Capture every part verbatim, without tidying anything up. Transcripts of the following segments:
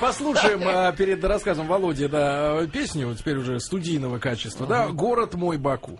послушаем а, перед рассказом Володи, да, песню, теперь уже студийного качества, да, «Город мой Баку».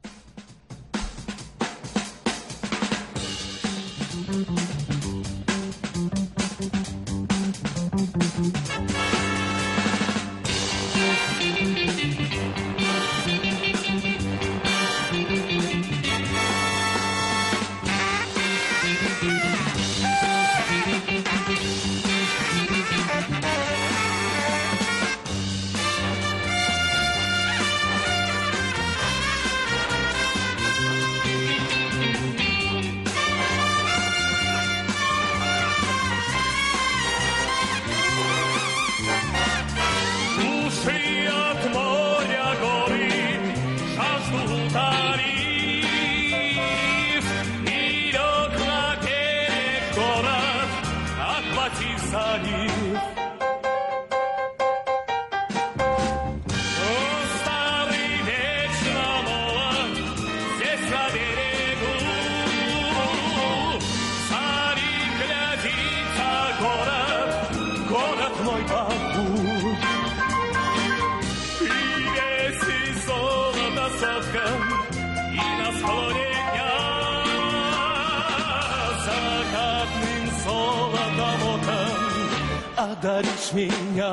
Одаришь меня.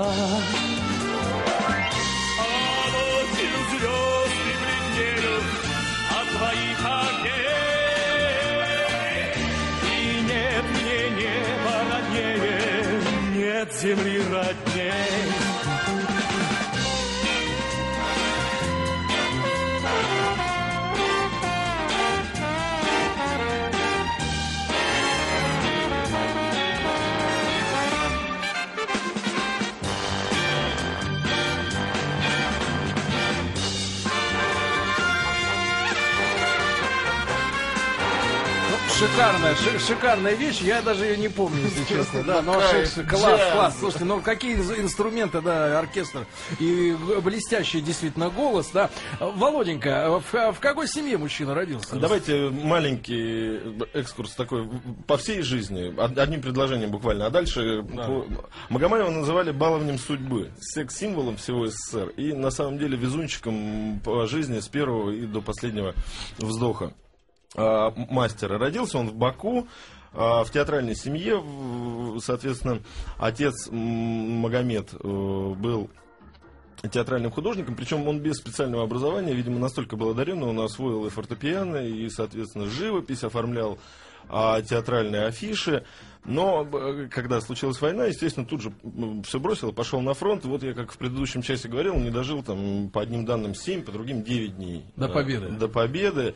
А ночью звезды бледнеют от твоих огней. И нет мне неба роднее, нет земли родней. Шикарная, ши- шикарная вещь, я даже ее не помню, если честно. Да, ну, шик- класс, класс. Слушайте, ну какие инструменты, да, оркестр и блестящий действительно голос, да. Володенька, в, в какой семье мужчина родился? Давайте маленький экскурс такой по всей жизни, одним предложением буквально, а дальше да. по... Магомаева называли баловнем судьбы, секс-символом всего СССР и на самом деле везунчиком по жизни с первого и до последнего вздоха. Мастера. Родился он в Баку, в театральной семье, соответственно, отец Магомед был театральным художником, причем он без специального образования, видимо, настолько был одарен, он освоил и фортепиано, и, соответственно, живопись, оформлял театральные афиши. Но когда случилась война, естественно, тут же все бросил и пошел на фронт. Вот я, как в предыдущем часе говорил, он не дожил там по одним данным семь, по другим девять дней. До победы. До победы.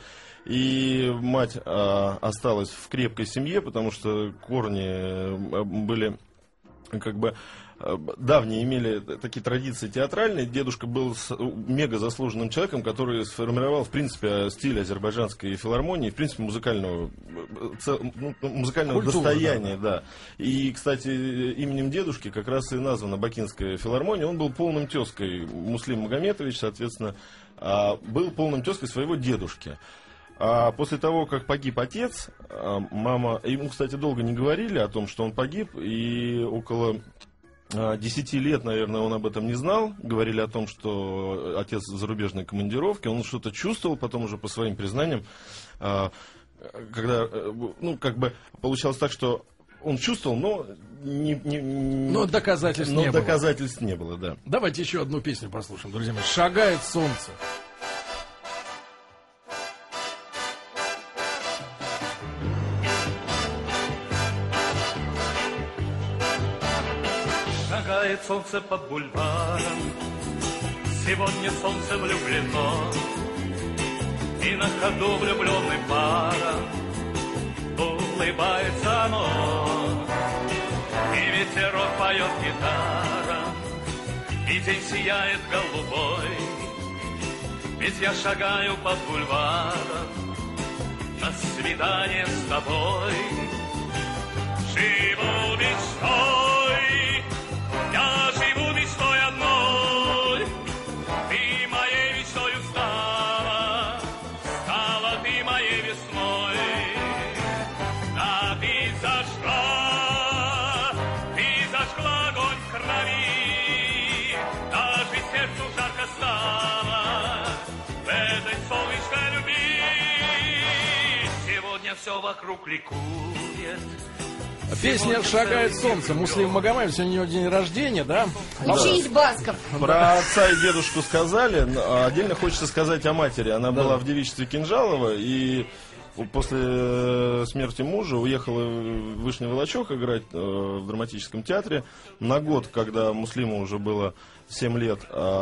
И мать а, осталась в крепкой семье, потому что корни были как бы давние, имели такие традиции театральные. Дедушка был мега заслуженным человеком, который сформировал, в принципе, стиль азербайджанской филармонии, в принципе, музыкального, музыкального культура, достояния. Да. Да. И, кстати, именем дедушки как раз и названа Бакинская филармония. Он был полным тезкой, Муслим Магометович, соответственно, был полным тезкой своего дедушки. А после того, как погиб отец, мама... Ему, кстати, долго не говорили о том, что он погиб, и около десяти лет, наверное, он об этом не знал. Говорили о том, что отец в зарубежной командировке, он что-то чувствовал, потом уже по своим признаниям, когда, ну, как бы получалось так, что он чувствовал, но... Не, не, но доказательств но не доказательств было. не было, да. Давайте еще одну песню послушаем, друзья мои. «Шагает солнце». Шагает солнце под бульваром, сегодня солнце влюблено, и на ходу влюбленным паром улыбается оно. И ветерок поет гитара, и день сияет голубой, ведь я шагаю под бульваром на свидание с тобой. Живу мечтой, я живу мечтой одной, ты моей мечтою стала, стала ты моей весной. Да ты зажгла, ты зажгла огонь в крови вокруг ликует. Песня «Шагает солнце». Муслим Магомаев, сегодня у него день рождения, да? Учись, Басков. Про отца и дедушку сказали, но отдельно хочется сказать о матери. Она Да. была в девичестве Кинжалова, и после смерти мужа уехала в Вышний Волочок играть э, в драматическом театре на год, когда Муслиму уже было семь лет.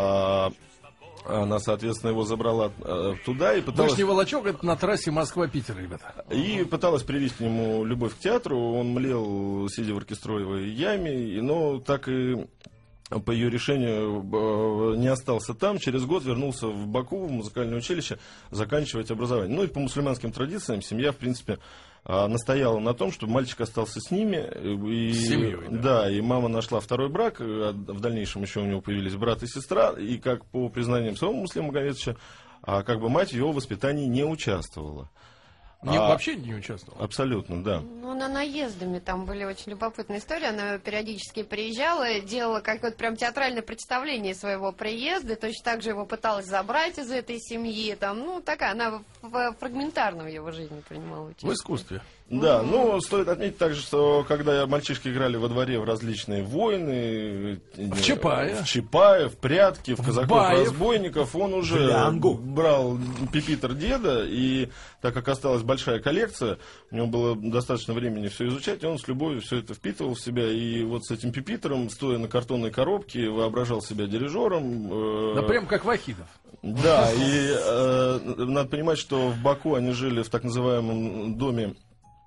А она, соответственно, его забрала э, туда и пыталась... Вышний Волочок — это на трассе Москва-Питер, ребята. И пыталась привить к нему любовь к театру. Он млел, сидя в оркестровой яме, и, но так и по ее решению э, не остался там. Через год вернулся в Баку, в музыкальное училище, заканчивать образование. Ну и по мусульманским традициям семья, в принципе, э, настояла на том, чтобы мальчик остался с ними. И, С семьей, да. Да, и мама нашла второй брак. А в дальнейшем еще у него появились брат и сестра. И, как по признаниям самого Муслима Магомедовича, а как бы мать в его воспитании не участвовала. Не, А, вообще не участвовал. Абсолютно, да. Ну, она наездами, там были очень любопытные истории. Она периодически приезжала, делала какое-то прям театральное представление своего приезда. Точно так же его пыталась забрать из этой семьи. Там, ну, такая, она в, в фрагментарном его жизни принимала участие. В искусстве. Да, ну, стоит отметить также, что когда мальчишки играли во дворе в различные войны... В Чапае. В Чапае, в прятки, в Баев. казаков-разбойников, он уже Лянгу. брал пипитер деда, и так как осталась большая коллекция, у него было достаточно времени все изучать, и он с любовью все это впитывал в себя, и вот с этим пипитером, стоя на картонной коробке, воображал себя дирижером. э, Да прям как Вахидов. Да, и э, надо понимать, что в Баку они жили в так называемом доме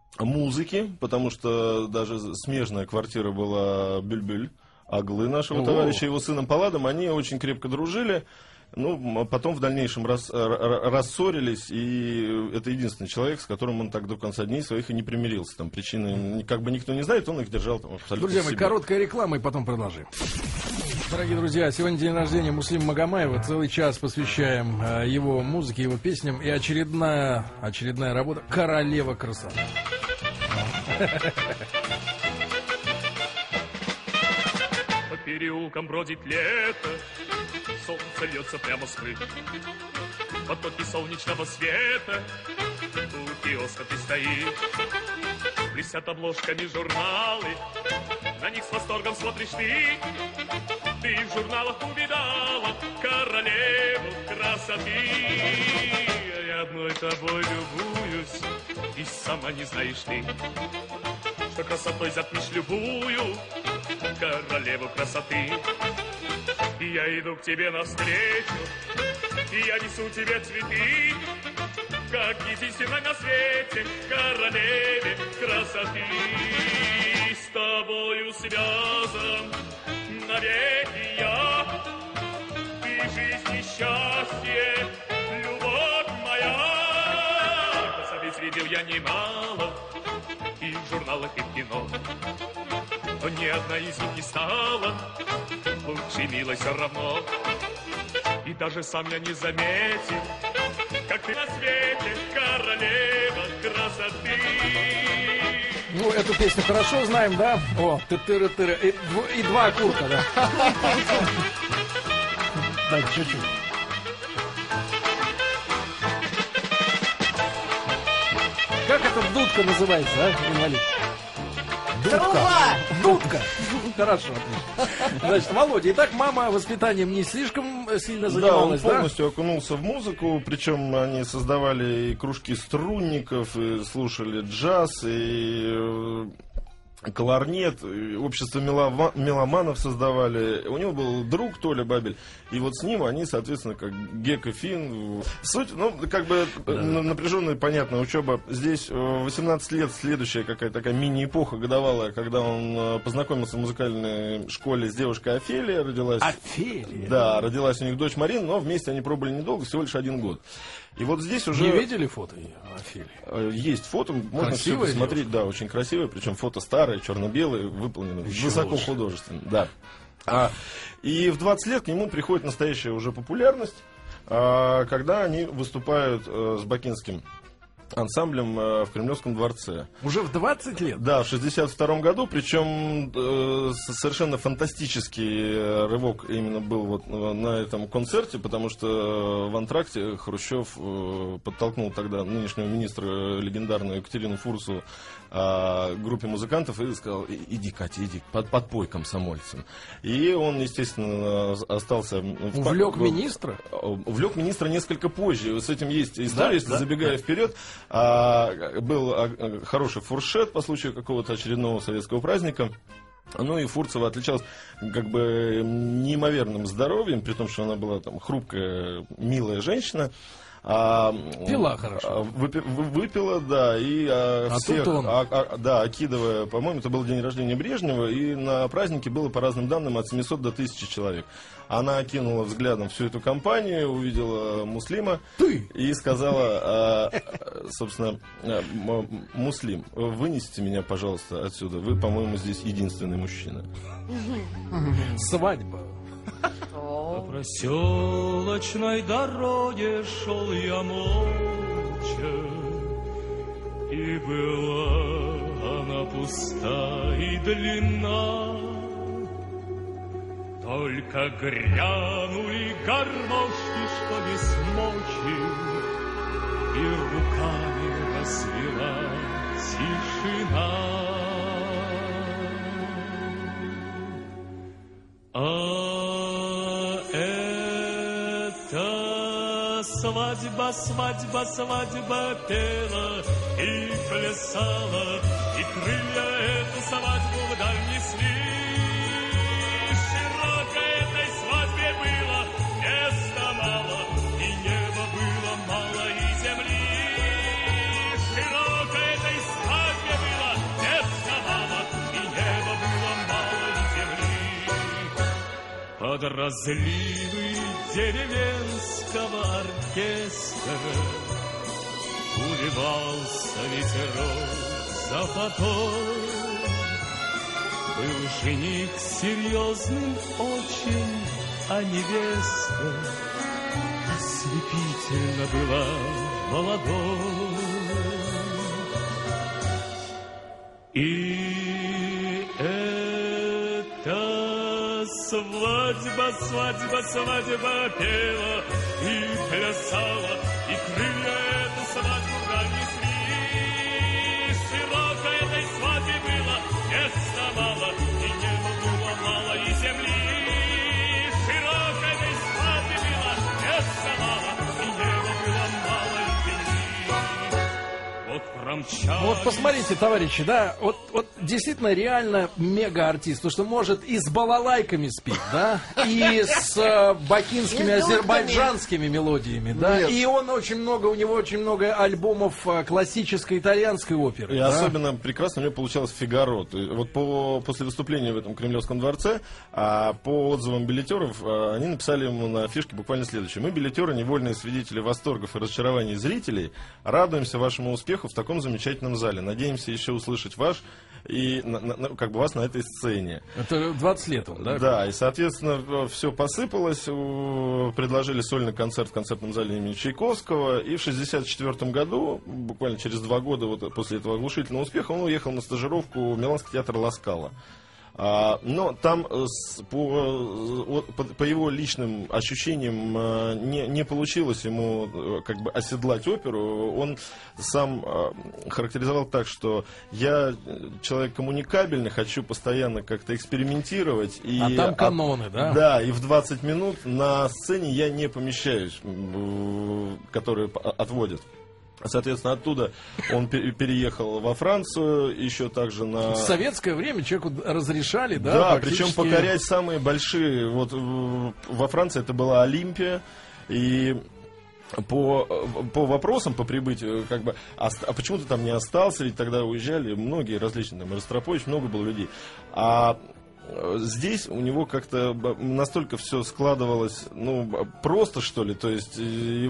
музыки, потому что даже смежная квартира была Бюльбюль, Аглы, нашего О. товарища, его сыном Палладом. Они очень крепко дружили, ну, потом в дальнейшем рас, р- рассорились, и это единственный человек, с которым он так до конца дней своих и не примирился. Там причины как бы никто не знает, он их держал там абсолютно Друзья в мои, себе. короткая реклама, и потом продолжим. Дорогие друзья, сегодня день рождения Муслима Магомаева. Целый час посвящаем э, его музыке, его песням. И очередная, очередная работа «Королева красоты». По переулкам бродит лето, солнце льется прямо с крыш. Потоки солнечного света, у киоска ты стоишь. Блестят обложками журналы, на них с восторгом смотришь ты. Ты в журналах увидала королеву красоты. Я одной тобой любуюсь, и сама не знаешь ты, что красотой затмишь любую королеву красоты. И я иду к тебе навстречу, и я несу тебе цветы, как единственной на свете королеве красоты. С тобою связан навеки я, ты жизнь и счастье, любовь моя. Красавиц видел я немало, и в журналах, и в кино, но ни одна из них не стала лучше, милой, все равно. И даже сам я не заметил, как ты на свете королева красоты. Ну, эту песню хорошо знаем, да? О, ты-тыры-тыры. И, дв- и два окурка, да? Да, чуть-чуть. Как эта дудка называется, а, инвалид? Труба! Дудка. Хорошо, отлично. Значит, Володя, итак, мама воспитанием не слишком сильно Да, он занималась, да? полностью окунулся в музыку, причем они создавали и кружки струнников, и слушали джаз, и э, кларнет, и общество мелова- меломанов создавали. У него был друг Толя Бабель, и вот с ним они, соответственно, как Гек и Фин. Суть, ну, как бы э, напряженная, понятная учеба. Здесь э, восемнадцать лет, следующая какая-то такая мини-эпоха годовалая, когда он э, познакомился в музыкальной школе с девушкой Офелией, родилась... Офелия. Да, родилась у них дочь Марина, но вместе они пробовали недолго, всего лишь один год. И вот здесь уже... Не видели фото Офелии? э, Есть фото, можно все Красивая посмотреть, да, очень красивое, причем фото старое, черно-белое, выполнено Еще высоко лучше. художественно, да. А, и в двадцать лет к нему приходит настоящая уже популярность, а, когда они выступают э, с бакинским ансамблем э, в Кремлевском дворце. Уже в двадцать лет? Да, в шестьдесят втором году, причем э, совершенно фантастический рывок именно был вот на этом концерте, потому что в антракте Хрущев э, подтолкнул тогда нынешнего министра легендарную Екатерину Фурсу э, группе музыкантов и сказал: иди, Катя, иди, под, подпой комсомольцам. И он, естественно, остался... Увлек в... министра? Увлек министра несколько позже. С этим есть история, да, если да, забегая да. вперед. А, был а, хороший фуршет по случаю какого-то очередного советского праздника. Ну и Фурцева отличалась как бы неимоверным здоровьем, при том, что она была там хрупкая, милая женщина. А, Пила хорошо. Выпи, выпила, да, и а, а всех, он... а, а, да, окидывая, по-моему, это был день рождения Брежнева, и на празднике было, по разным данным, от семисот до тысячи человек. Она окинула взглядом всю эту компанию, увидела Муслима Ты? И сказала, а, собственно, Муслим, вынесите меня, пожалуйста, отсюда. Вы, по-моему, здесь единственный мужчина. Свадьба. По проселочной дороге шел я молча, и была она пуста и длинна. Только грянули гармошки, что не смочи, и руками расцвела тишина. А это свадьба, свадьба, свадьба пела и плясала, и крылья эту свадьбу вдаль несли. Широко этой свадьбе было места мало, и неба было мало, и земли. Широко этой свадьбе было места мало, и неба было мало, и земли. Под разливы деревенского оркестра уливался ветерок западой. Был жених серьезным очень, а невеста ослепительно была молодой. И эта свадьба, свадьба, свадьба пела и плясала, и крылья эту свадьбу вдаль несли. Широко этой свадьбе было места мало, и неба было мало, и земли. Широко этой свадьбе было места мало, и неба было мало, и земли. Вот промчались... Вот посмотрите, товарищи, да, вот, вот действительно реально мега-артист, потому что может и с балалайками спеть, да, и с э, бакинскими, азербайджанскими мелодиями, да, Нет. и он очень много, у него очень много альбомов э, классической итальянской оперы. И да? особенно прекрасно у него получалось «Фигаро». То есть, вот по, после выступления в этом Кремлевском дворце, а, по отзывам билетеров, а, они написали ему на афишке буквально следующее: мы, билетеры, невольные свидетели восторгов и разочарований зрителей, радуемся вашему успеху в таком замечательном зале. Надеемся еще услышать ваш и на, на, как бы вас на этой сцене. Это двадцать лет он, да? Да, и, соответственно, все посыпалось. Предложили сольный концерт в концертном зале имени Чайковского. И в шестьдесят четвёртом году, буквально через два года вот после этого оглушительного успеха, он уехал на стажировку в Миланский театр Ла Скала. А, но там с, по, по, по его личным ощущениям не, не получилось ему как бы оседлать оперу. Он сам характеризовал так, что я человек коммуникабельный, хочу постоянно как-то экспериментировать. И, а там каноны, а, да? Да, и в двадцать минут на сцене я не помещаюсь, которые отводят. Соответственно, оттуда он переехал во Францию, еще также на... В советское время человеку разрешали, да? Да, фактически... причем покорять самые большие... Вот во Франции это была Олимпия, и по, по вопросам, по прибытию, как бы, а, а почему ты там не остался, ведь тогда уезжали многие различные, там, Ростропович, много было людей. А здесь у него как-то настолько все складывалось, ну, просто, что ли. То есть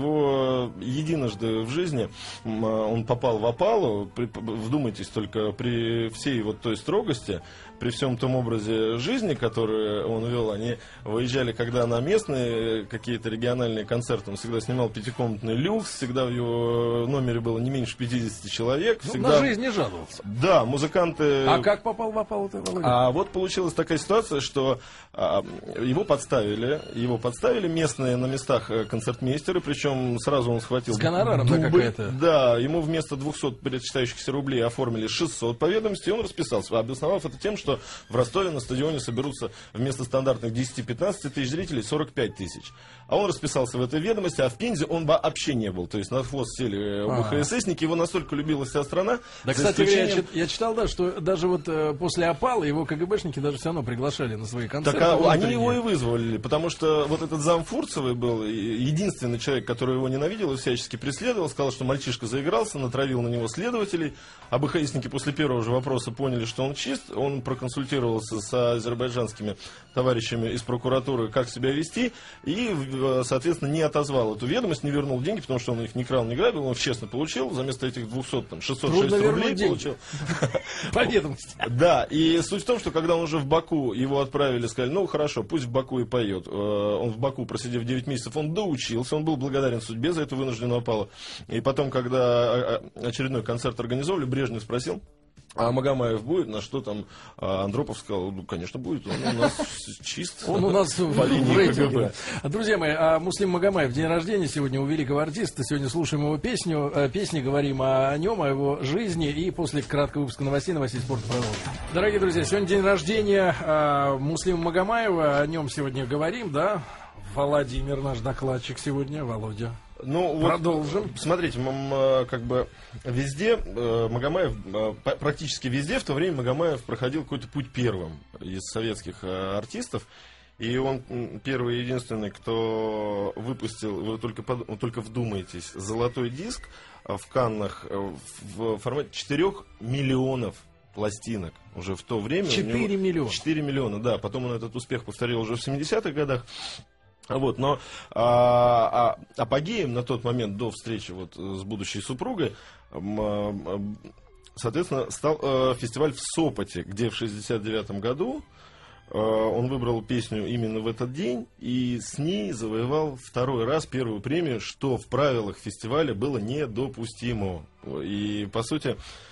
его единожды в жизни он попал в опалу. Вдумайтесь только, при всей вот той строгости, при всем том образе жизни, который он вел, они выезжали, когда на местные какие-то региональные концерты, он всегда снимал пятикомнатный люкс, всегда в его номере было не меньше пятидесяти человек. Ну, всегда... на жизнь не жаловался. Да, музыканты... А как попал в опалу-то, Володя? А вот получилась такая ситуация, что а, его подставили, его подставили местные на местах концертмейстеры, причем сразу он схватил... С гонораром, дубль. Да, какая-то? Да, ему вместо двухсот причитающихся рублей оформили шестьсот по ведомости, и он расписался, обосновав это тем, что в Ростове на стадионе соберутся вместо стандартных десяти-пятнадцати тысяч зрителей сорок пять тысяч. А он расписался в этой ведомости, а в Пензе он вообще не был. То есть на хвост сели БХССники, его настолько любила вся страна. Да, кстати, исключением... я, я читал, да, что даже вот э, после опалы его КГБшники даже все равно приглашали на свои концерты. Так а, они его и вызвали, потому что вот этот зам Фурцевый был единственный человек, который его ненавидел и всячески преследовал, сказал, что мальчишка заигрался, натравил на него следователей, а БХСники после первого же вопроса поняли, что он чист, он проконсультировался с азербайджанскими товарищами из прокуратуры, как себя вести, и, соответственно, не отозвал эту ведомость, не вернул деньги, потому что он их не крал, не грабил, он их честно получил, вместо этих двухсот, там, шестьсот шесть рублей получил. По ведомости. Да, и суть в том, что когда он уже в Баку, его отправили, сказали, ну хорошо, пусть в Баку и поет. Он в Баку, просидев девять месяцев, он доучился, он был благодарен судьбе за эту вынужденную опалу. И потом, когда очередной концерт организовали, Брежнев спросил, а Магомаев будет? На что там а Андропов сказал, ну, конечно, будет, он у нас чист. Он у нас по линии КГБ. Друзья мои, а Муслим Магомаев, день рождения сегодня у великого артиста. Сегодня слушаем его песню, песни, говорим о нем, о его жизни. И после краткого выпуска новостей, новостей спорта продолжим. Дорогие друзья, сегодня день рождения Муслима Магомаева. О нем сегодня говорим, да? Владимир, наш докладчик сегодня, Володя. Ну, продолжим. Вот, смотрите, как бы везде Магомаев, практически везде в то время Магомаев проходил какой-то путь первым из советских артистов. И он первый и единственный, кто выпустил, вы только, под, только вдумайтесь, золотой диск в Каннах в формате четырёх миллионов пластинок уже в то время. четыре миллиона. четыре миллиона, да. Потом он этот успех повторил уже в семидесятых годах. Вот, но а, а, апогеем на тот момент, до встречи вот с будущей супругой, а, соответственно, стал а, фестиваль в Сопоте, где в шестьдесят девятом году а, он выбрал песню именно в этот день и с ней завоевал второй раз первую премию, что в правилах фестиваля было недопустимо. И, по сути...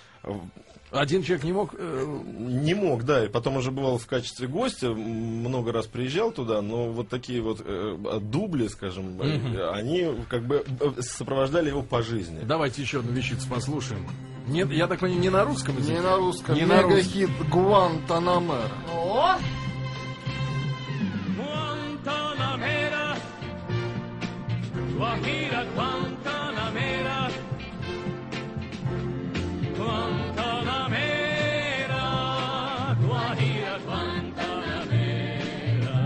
Один человек не мог... Э... Не мог, да. И потом уже бывал в качестве гостя, много раз приезжал туда, но вот такие вот э, дубли, скажем, mm-hmm. они как бы сопровождали его по жизни. Давайте еще одну вещицу послушаем. Нет, я так понимаю, не на русском языке? Не на русском. Не Мега-хит Гуантанамера. О! Guantanamera, Guajira, Guantanamera, Guantanamera, Guajira, Guantanamera,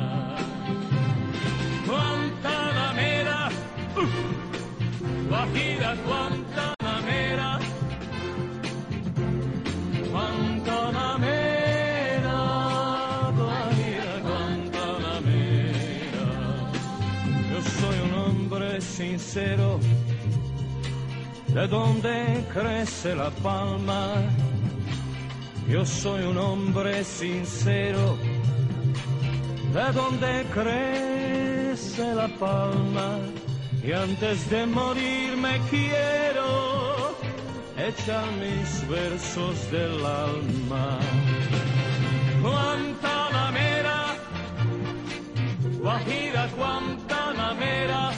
Guantanamera, uh, Guajira, Guantanamera, Guantanamera, Guajira, Guantanamera. Yo soy un hombre sincero, de donde crece la palma. Yo soy un hombre sincero, de donde crece la palma. Y antes de morir me quiero echar mis versos del alma. Guantanamera, Guajira, Guantanamera,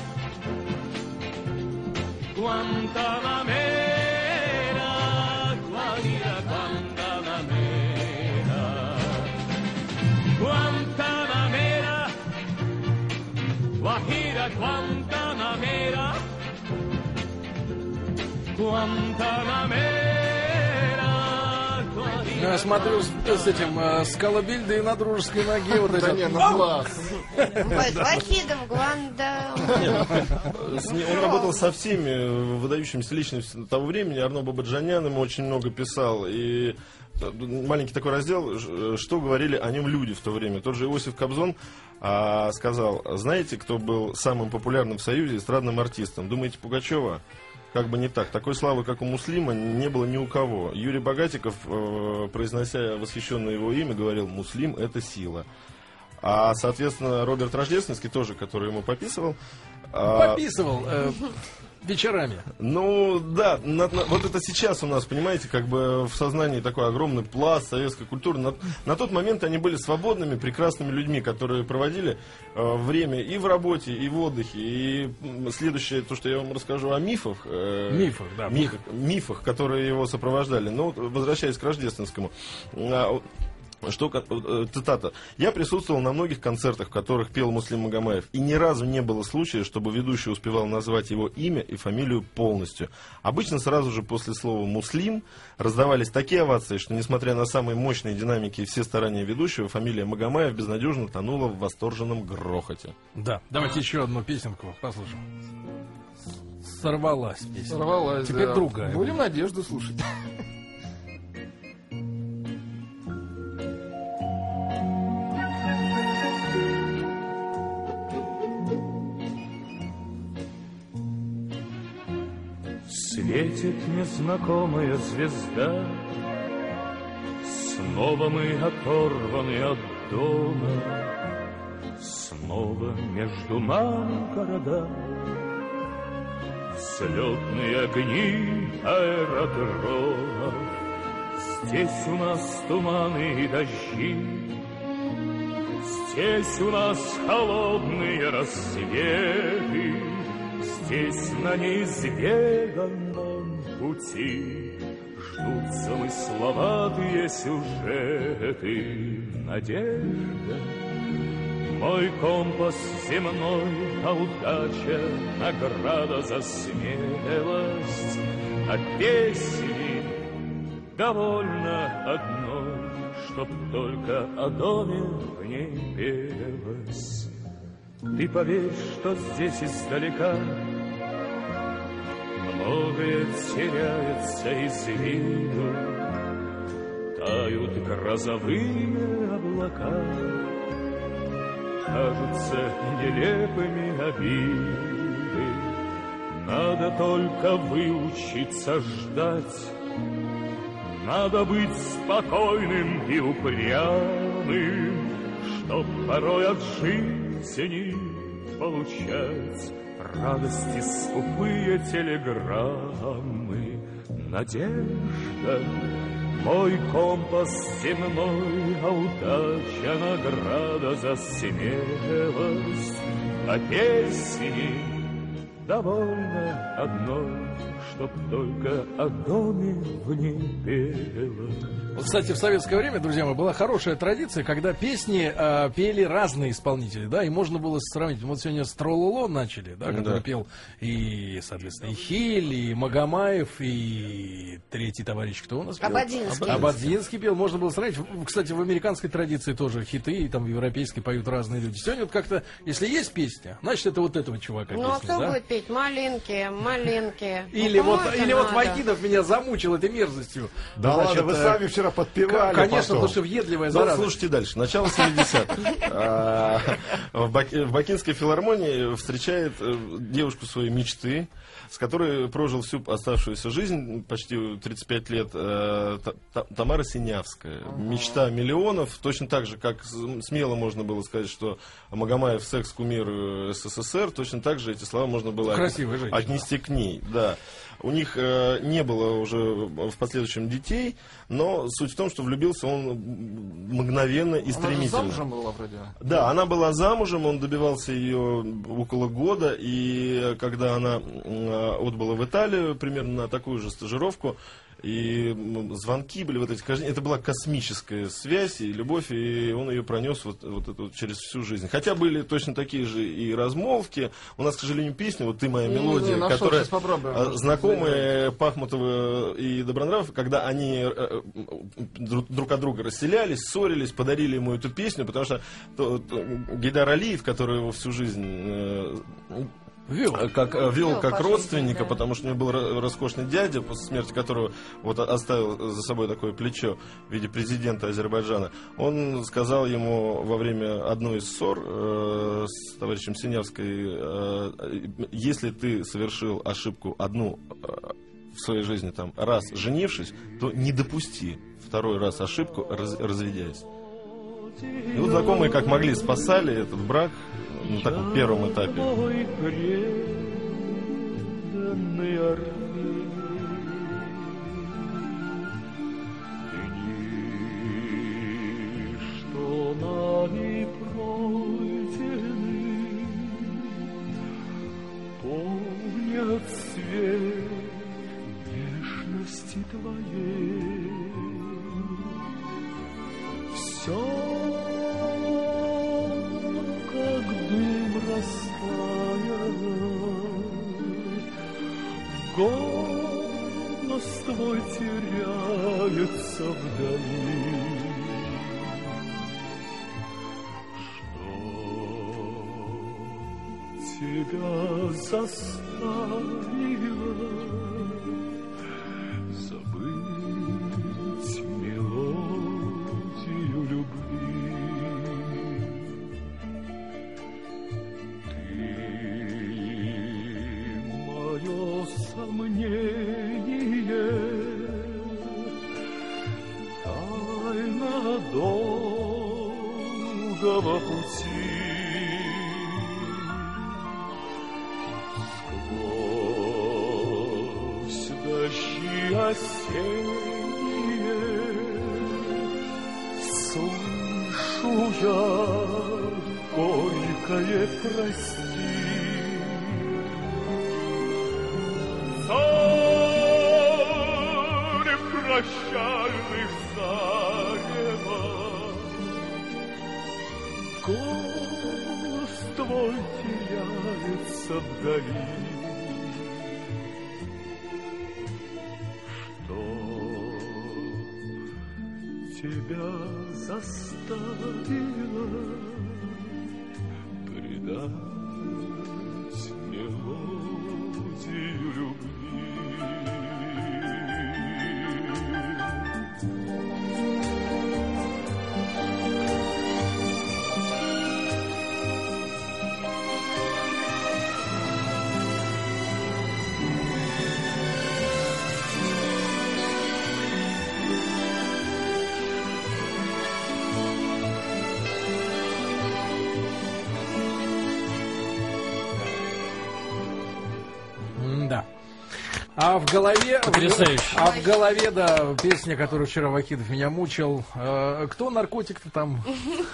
Guantanamera, Guajira, Guantanamera, Guantanamera, Guajira, Guantanamera, Guantanamera, Guajira. Я смотрю с, с этим, с колыбельдой и на дружеской ноге. Вот да не, на глаз. Вахидов, Гуанда. Он работал со всеми выдающимися личностями того времени. Арно Бабаджанян ему очень много писал. И маленький такой раздел, что говорили о нем люди в то время. Тот же Иосиф Кобзон а, сказал, знаете, кто был самым популярным в Союзе эстрадным артистом? Думаете, Пугачева? Как бы не так. Такой славы, как у Муслима, не было ни у кого. Юрий Богатиков, э, произнося восхищенное его имя, говорил, Муслим — это сила. А, соответственно, Роберт Рождественский тоже, который ему пописывал. Пописывал э, вечерами. Ну, да, на, на, вот это сейчас у нас, понимаете, как бы в сознании такой огромный пласт советской культуры. На, на тот момент они были свободными, прекрасными людьми, которые проводили э, время и в работе, и в отдыхе. И следующее, то, что я вам расскажу о мифах. Э, мифах, да. Мифах, мифах, которые его сопровождали. Ну, возвращаясь к Рождественскому. Что, цитата. «Я присутствовал на многих концертах, в которых пел Муслим Магомаев, и ни разу не было случая, чтобы ведущий успевал назвать его имя и фамилию полностью. Обычно сразу же после слова «Муслим» раздавались такие овации, что, несмотря на самые мощные динамики и все старания ведущего, фамилия Магомаев безнадежно тонула в восторженном грохоте». Да, давайте еще одну песенку послушаем. Сорвалась песня. Сорвалась, Теперь да. другая. Будем Надежду слушать. Светит незнакомая звезда, снова мы оторваны от дома, снова между нами города, взлетные огни аэродромов. Здесь у нас туманы и дожди, здесь у нас холодные рассветы, здесь на неизведанном пути ждут замысловатые сюжеты. Надежда, мой компас земной, а удача — награда за смелость. А песни довольно одной, чтоб только о доме в ней пелось. Ты поверь, что здесь издалека многое теряется из виду, тают грозовые облака, кажутся нелепыми обиды. Надо только выучиться ждать, надо быть спокойным и упрямым, чтоб порой от жизни получать радости скупые телеграммы. Надежда, мой компас земной, а удача — награда за смелость. А песни довольно одной, чтоб только о доме в ней пело. Вот, кстати, в советское время, друзья мои, была хорошая традиция, когда песни э, пели разные исполнители, да, и можно было сравнить. Вот сегодня с Трололо начали, да, который да. пел и, соответственно, и Хиль, и Магомаев, и третий товарищ, кто у нас пел? Ободзинский. Ободзинский пел, можно было сравнить. Кстати, в американской традиции тоже хиты, и там в европейской поют разные люди. Сегодня вот как-то, если есть песня, значит, это вот этого чувака ну, песня, а кто да? будет петь? Малинки, малинки. Или ну, вот, или вот Вайкидов меня замучил этой мерзостью. Да значит, ладно, вы сами вчера подпевали. Конечно, потому что въедливая Ну, зараза. слушайте дальше. Начало семидесятых. В Бакинской филармонии встречает девушку своей мечты, с которой прожил всю оставшуюся жизнь, почти тридцать пять лет, Тамара Синявская. Мечта миллионов. Точно так же, как смело можно было сказать, что Магомаев — секс-кумир СССР, точно так же эти слова можно было отнести к ней. Да. У них э, не было уже в последующем детей, но суть в том, что влюбился он мгновенно и стремительно. Она же замужем была вроде. Да, она была замужем, он добивался ее около года, и когда она э, отбыла в Италию, примерно на такую же стажировку, и звонки были, вот эти, это была космическая связь и любовь, и он ее пронес вот, вот это вот через всю жизнь. Хотя были точно такие же и размолвки. У нас, к сожалению, песня «Вот ты моя мелодия», не, не, которая знакомые Пахмутова и Добронравов, когда они друг от друга расселялись, ссорились, подарили ему эту песню, потому что то, то, Гейдар Алиев, который его всю жизнь Вел. Как, э, вел Вел как по жизни, родственника, да. потому что у него был ро- роскошный дядя, после смерти которого вот о- оставил за собой такое плечо в виде президента Азербайджана. Он сказал ему во время одной из ссор э, с товарищем Синявской, э, если ты совершил ошибку одну э, в своей жизни там раз женившись, то не допусти второй раз ошибку, раз, разведясь. И вот знакомые как могли спасали этот брак на таком первом этапе. Мой преданный Орфей, дни, что нами пройдены, помнят свет нежности твоей. Все как дым растаял, голос твой теряется вдали. Что тебя заставило забыть мелодию любви? Мое сомнение, тайна долгого пути, сквозь дожди осенние слышу я горькое прости. Зарь прощальных зарева, голос твой теряется вдали. Что тебя заставило предать мелодию любви? Да. А в голове... Потрясающе. А в голове, да, песня, которую вчера Вахидов меня мучил. Э, кто наркотик-то там?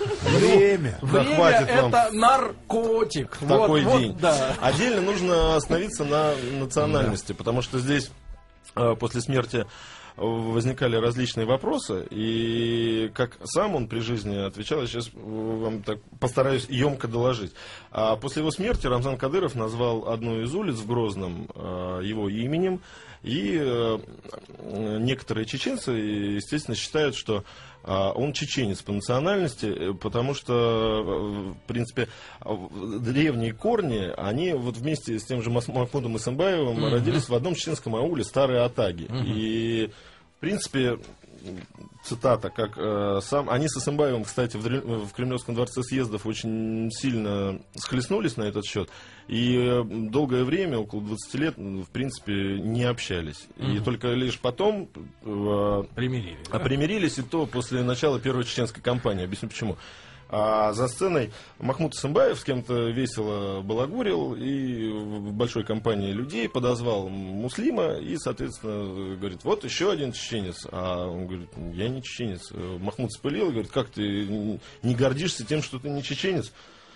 Время. Да, Время хватит вам это наркотик. в такой Вот, вот, день. да. Отдельно нужно остановиться на национальности, потому что здесь э, после смерти возникали различные вопросы, и как сам он при жизни отвечал, я сейчас вам так постараюсь емко доложить. А после его смерти Рамзан Кадыров назвал одну из улиц в Грозном э, его именем, и э, некоторые чеченцы, естественно, считают, что э, он чеченец по национальности, потому что, э, в принципе, древние корни, они вот вместе с тем же Махмудом Исымбаевым mm-hmm. родились в одном чеченском ауле Старые Атаги. Mm-hmm. И, в принципе, цитата, как э, сам... Они с Исымбаевым, кстати, в, в Кремлевском дворце съездов очень сильно схлестнулись на этот счет. И долгое время, около двадцати лет, в принципе, не общались. Mm-hmm. И только лишь потом э, примирились, да? примирились, и то после начала первой чеченской кампании. Объясню почему. А за сценой Махмуд Исымбаев с кем-то весело балагурил и в большой компании людей подозвал муслима и, соответственно, говорит, вот еще один чеченец. А он говорит, я не чеченец. Махмуд вспылил и говорит, как ты не гордишься тем, что ты не чеченец?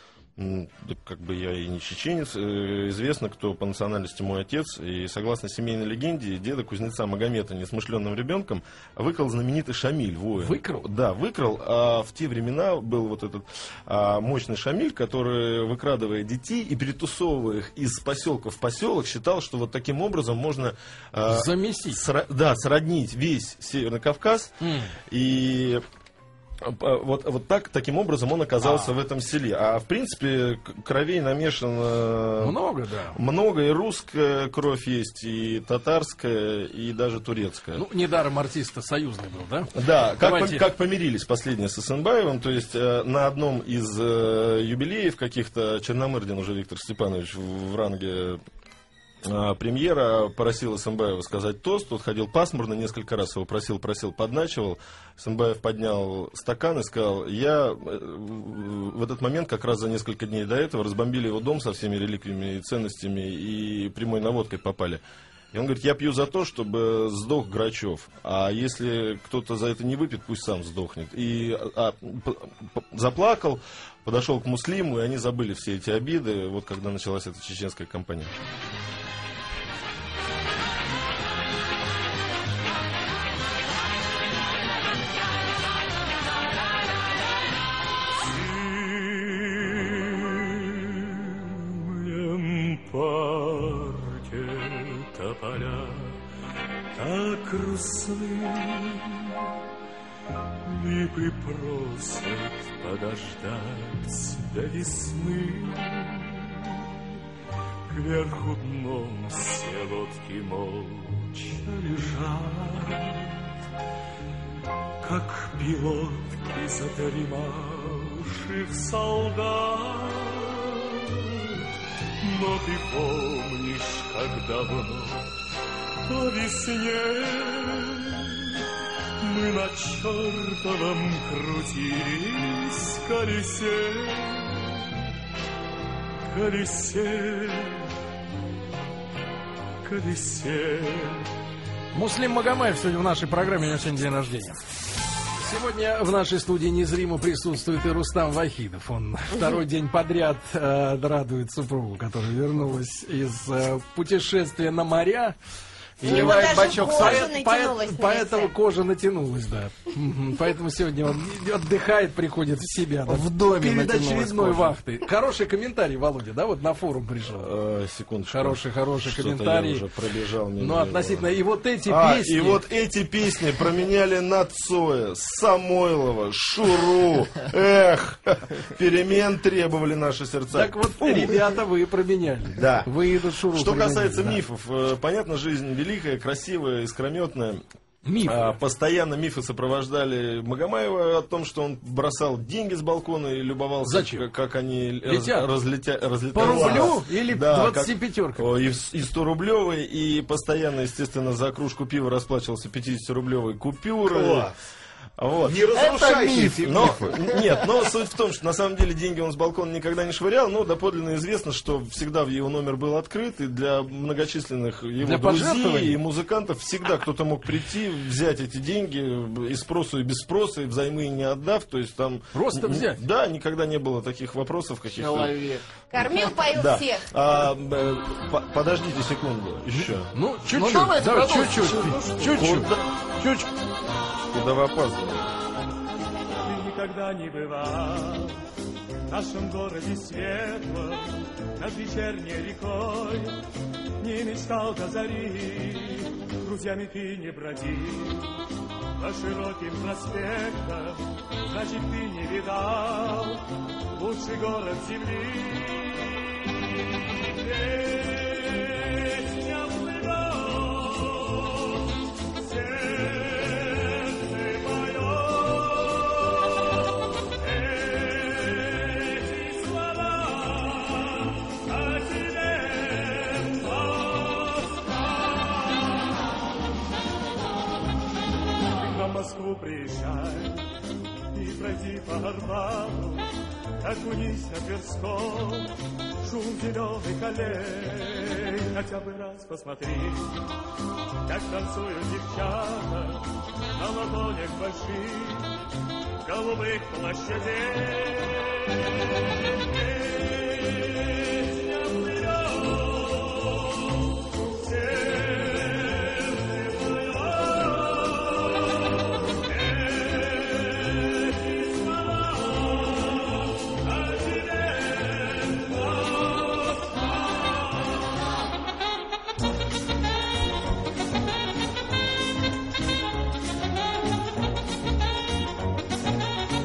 Да, как бы я и не чеченец. Известно, кто по национальности мой отец. И согласно семейной легенде, деда кузнеца Магомета несмышленным ребенком выкрал знаменитый Шамиль, воин. Выкрал? Да, выкрал. А в те времена был вот этот а, мощный Шамиль, который, выкрадывая детей и перетусовывая их из поселка в поселок, считал, что вот таким образом можно а, заместить. Сра- да, сроднить весь Северный Кавказ. Mm. И Вот, вот так, таким образом он оказался А. в этом селе. А в принципе к- кровей намешано Много, да. много, и русская кровь есть, и татарская, и даже турецкая. Ну, недаром артист союзный был, да? Да, как, Давайте. пом- как помирились последние с Эсенбаевым, то есть э, на одном из э, юбилеев каких-то Черномырдин уже Виктор Степанович в, в ранге э, премьера просил Эсенбаева сказать тост, тот ходил пасмурно, несколько раз его просил, просил, подначивал. Эсенбаев поднял стакан и сказал: я э, в этот момент, как раз за несколько дней до этого, разбомбили его дом со всеми реликвиями и ценностями, и прямой наводкой попали. И он говорит: я пью за то, чтобы сдох Грачев. А если кто-то за это не выпьет, пусть сам сдохнет. И а, п- п- заплакал, подошел к Муслиму, и они забыли все эти обиды, вот когда началась эта чеченская кампания. В парке тополя так грустны, липы просят подождать до весны. Кверху дном все лодки молча лежат, как пилотки задремавших солдат. Но ты помнишь, как давно по весне мы на чертовом крутились колесе, колесе, колесе. Муслим Магомаев сегодня в нашей программе, у него сегодня день рождения. Сегодня в нашей студии незримо присутствует и Рустам Вахидов. Он второй день подряд э, радует супругу, которая вернулась из э, путешествия на моря. И У него наливает даже бачок кожа сахара. натянулась на Поэтому лице. кожа натянулась, да. Мгм. Поэтому сегодня он отдыхает, приходит в себя. Да, В доме перед натянулась очередной кожа. вахтой. Хороший комментарий, Володя, да, вот на форум пришел. Э, секундочку. Хороший, хороший Что-то комментарий. я уже пробежал мимо Ну, него. относительно. И вот эти А, песни. и вот эти песни променяли на Цоя, Самойлова, Шуру. Эх, перемен требовали наши сердца. Так вот, Фу. ребята, вы променяли. Да. Вы эту шуру Что променяли, касается да. мифов, э, понятно, жизнь великая, красивая, искрометная. Мифы. А, постоянно мифы сопровождали Магомаева о том, что он бросал деньги с балкона и любовался, Зачем? Как, как они Летят? раз- разлетя- По разлетаются. рублю или Да, двадцатипятеркой? как- о, И, с- и сто-рублевый, и постоянно, естественно, за кружку пива расплачивался пятидесятирублевой купюрой. Класс. Вот. Не разрушайте миф, эти но, мифы. нет, но суть в том, что на самом деле деньги он с балкона никогда не швырял, но доподлинно известно, что всегда его номер был открыт, и для многочисленных его Для друзей пожертвований? и музыкантов всегда кто-то мог прийти, взять эти деньги и спросу, и без спроса, и взаймы не отдав, то есть там... Просто н- взять? Да, никогда не было таких вопросов каких-то. Кормил, поил Да. всех. А, э, по- подождите секунду, еще. Ну, чуть-чуть. Ну, давайте Давай, продолжим. чуть-чуть. Чуть-чуть. Куда, Чуть-чуть. куда вы опаздываете? Ты никогда не бывал в нашем городе светлом, над вечерней рекой, не мечтал до зари, друзьями ты не бродил по широким проспектам, значит ты не видал лучший город земли. Песня плывет, сердце поет, эти слова о тебе тоска. На Москву приезжай и пройди по Арбату, окунись на Тверском, шум зеленых аллей. Хотя бы раз посмотри, как танцуют девчата на ладонях больших голубых площадей. Песня плывет, сердце поет, эти слова о тебе тоска.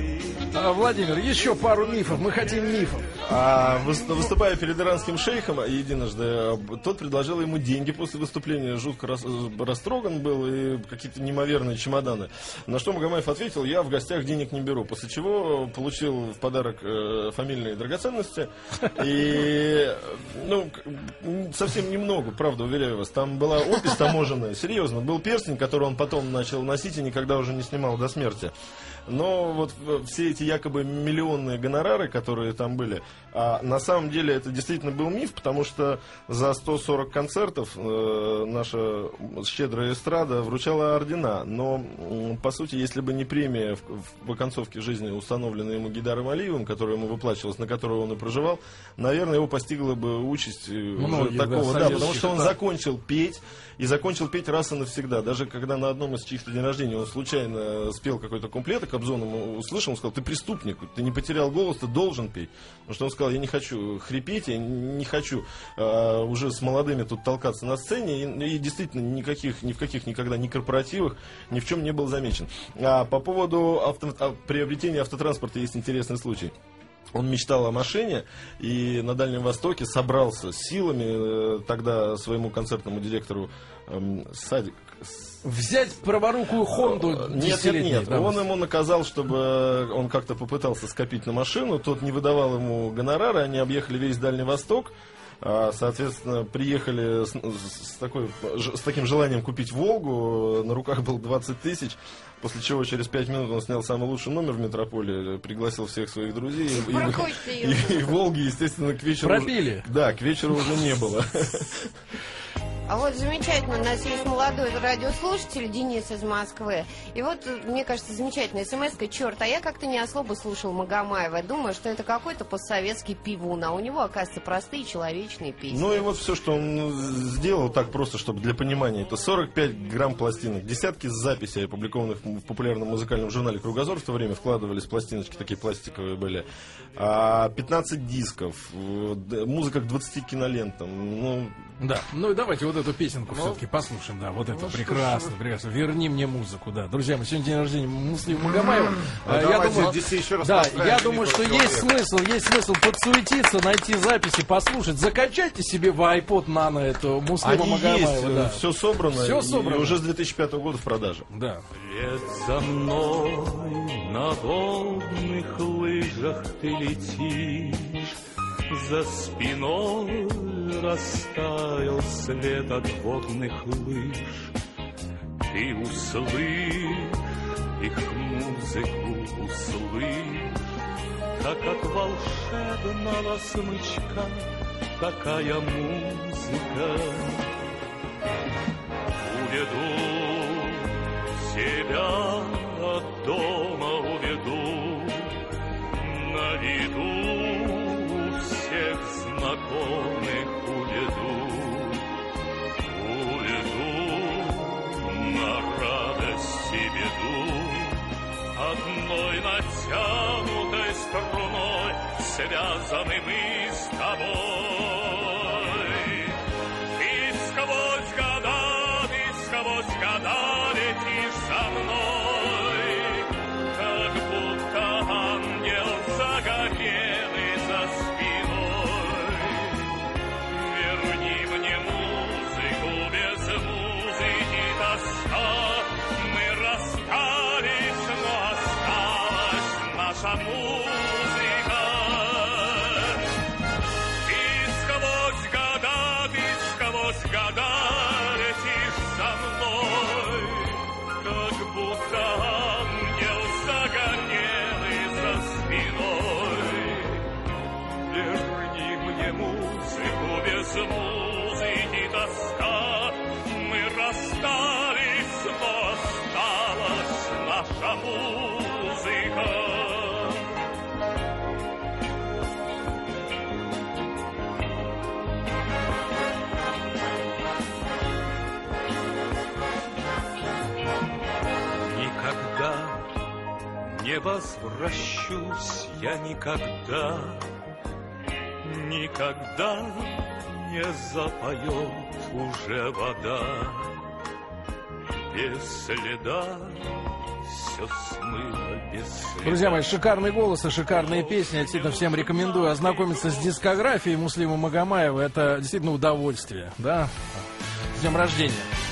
А, Владимир, еще пару мифов. Мы хотим мифов. А, выступая перед иранским шейхом единожды, тот предложил ему деньги после выступления, жутко рас, растроган был, и какие-то неимоверные чемоданы. На что Магомаев ответил: я в гостях денег не беру. После чего получил в подарок э, фамильные драгоценности. И, ну, совсем немного, правда, уверяю вас. Там была опись таможенная, серьезно. Был перстень, который он потом начал носить и никогда уже не снимал до смерти. Но вот все эти якобы миллионные гонорары, которые там были, а на самом деле это действительно был миф, потому что за сто сорок концертов э, наша щедрая эстрада вручала ордена. Но, по сути, если бы не премия в, в, в концовке жизни, установленная ему Гейдаром Алиевым, которая ему выплачивалась, на которую он и проживал, наверное, его постигла бы участь Многих, уже такого. Да, да, потому что он да. закончил петь, и закончил петь раз и навсегда. Даже когда на одном из чьих-то дней рождения он случайно спел какой-то куплет, а Кобзон ему услышал, он сказал: ты преступник, ты не потерял голос, ты должен петь. Потому что он сказал: я не хочу хрипеть, я не хочу а, уже с молодыми тут толкаться на сцене, и, и действительно никаких, ни в каких никогда ни корпоративах, ни в чем не был замечен. А по поводу авто, а, приобретения автотранспорта есть интересный случай. Он мечтал о машине и на Дальнем Востоке собрался с силами, тогда своему концертному директору эм, Садик. Взять праворукую Хонду. Нет, нет, нет. Да, он ему наказал, чтобы он как-то попытался скопить на машину. Тот не выдавал ему гонорары. Они объехали весь Дальний Восток. Соответственно, приехали с, с, такой, с таким желанием купить «Волгу». На руках был двадцать тысяч. После чего через пять минут он снял самый лучший номер в метрополе, пригласил всех своих друзей. И, и, и «Волги», естественно, к вечеру... Пропили. Уже, да, к вечеру уже не было. А вот замечательно, у нас есть молодой радиослушатель Денис из Москвы. И вот, мне кажется, замечательная смс-ка: черт, а я как-то не особо слушал Магомаева. Думаю, что это какой-то постсоветский пивун, а у него, оказывается, простые человечные песни. Ну и вот все, что он сделал, так просто, чтобы для понимания, это сорок пять грамм пластинок, десятки записей, опубликованных в популярном музыкальном журнале «Кругозор», в то время вкладывались пластиночки, такие пластиковые были, пятнадцать дисков, музыка к двадцати кинолентам. Ну, да, ну и давайте вот эту песенку ну, все-таки послушаем, да, вот это ну, прекрасно, прекрасно. Верни мне музыку, да. Друзья, мы сегодня день рождения Муслима Магомаева. А, я думаю, еще раз да, я думаю, что человека. есть смысл, есть смысл подсуетиться, найти записи, послушать. Закачайте себе в iPod Nano эту Муслима Они Магомаева. Есть, да. Все собрано, все собрано. И уже с две тысячи пятого года в продаже. Да. Вслед за мной на водных лыжах ты летишь, за спиной растаял след от водных лыж. Ты услышь их музыку, услышь, так как волшебного смычка такая музыка. Уведу себя от дома, уведу на виду всех знакомых, уведу, уведу на радость и беду, одной натянутой струной связаны мы с тобой. Ты сквозь года, ты сквозь года летишь со мной, как будто ангел загорелый за спиной. Верни мне музыку, без музыки тоска. Мы расстались, но осталась наша музыка. Ты сквозь года, ты сквозь года летишь со мной, как будто ангел загорелый за спиной. Верни мне музыку, без музыки тоска. Мы расстались, но осталась наша музыка. Никогда не возвращусь я, никогда, никогда не запоет уже вода без следа все смыло без следа. Друзья мои, шикарный голос и шикарные песни. Я действительно всем рекомендую ознакомиться с дискографией Муслима Магомаева. Это действительно удовольствие, да? С днем рождения!